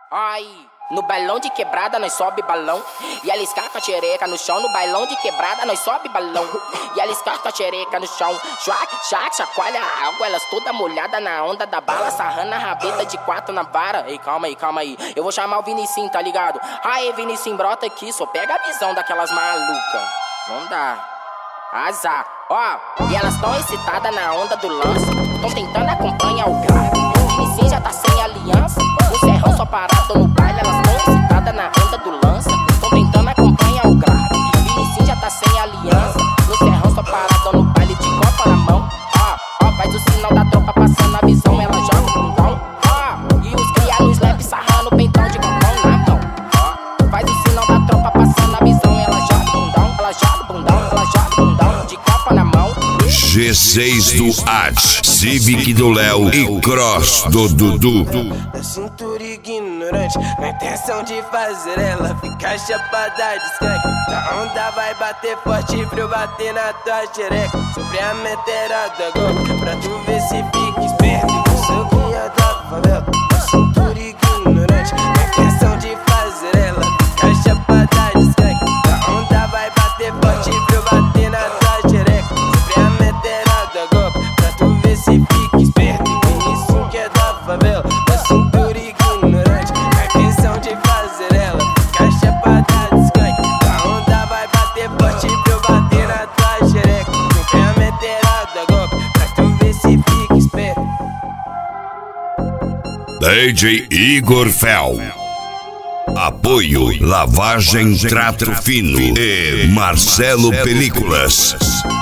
Ai, no bailão de quebrada nós sobe balão. E ela escarca a xereca no chão. No bailão de quebrada nós sobe balão. E ela escarca a xereca no chão. Shwack, chacoalha a água. Elas toda molhada na onda da bala. Sarrando a rabeta de 4 na vara. Ei, calma aí. Eu vou chamar o Vinicinho, tá ligado? Aê, Vinicinho, brota aqui. Só pega a visão daquelas malucas. Não dá. Azar. Ó, e elas tão excitadas na onda do lance. Tão tentando acompanhar o grave. O Vinicinho já tá sem aliança. O Serrão só parado no baile. Elas tão excitadas na onda do lance. Tão tentando acompanhar o grave. O Vinicinho já tá sem aliança. O Serrão só parado no baile de copa na mão. Ó, faz o sinal da tropa passando a visão. Ela joga o bundão. Ó, e os cria no slap sarrando o pentão de copão na mão. Ó, faz o sinal da tropa passando a visão. Ela joga o bundão, ela joga o bundão, ela joga o bundão de copa na mão. G6 do At, Civic do Léo e Cross do Dudu. Na cintura ignorante, na intenção de fazer ela ficar chapada de skunk. A onda vai bater forte pra eu bater na tua xereca. Sobre a meteirada golpe, pra tu ver se fica esperto. Eu sou cria da favela. Na cintura ignorante, na intenção de fazer ela ficar chapada de skunk. A onda vai bater forte pra eu bater na tua xereca. Sobre a meteirada golpe, pra tu ver se fica esperto. Isso que é da favela. Na cintura ignorante, na intenção de fazer ela ficar chapada de skunk. A onda vai bater forte pra eu bater na tua xereca. Sempre a meteirada golpe, pra tu ver se fica esperto. DJ Igor Fel. Apoio Lavagem Trato Fino e Marcelo Películas.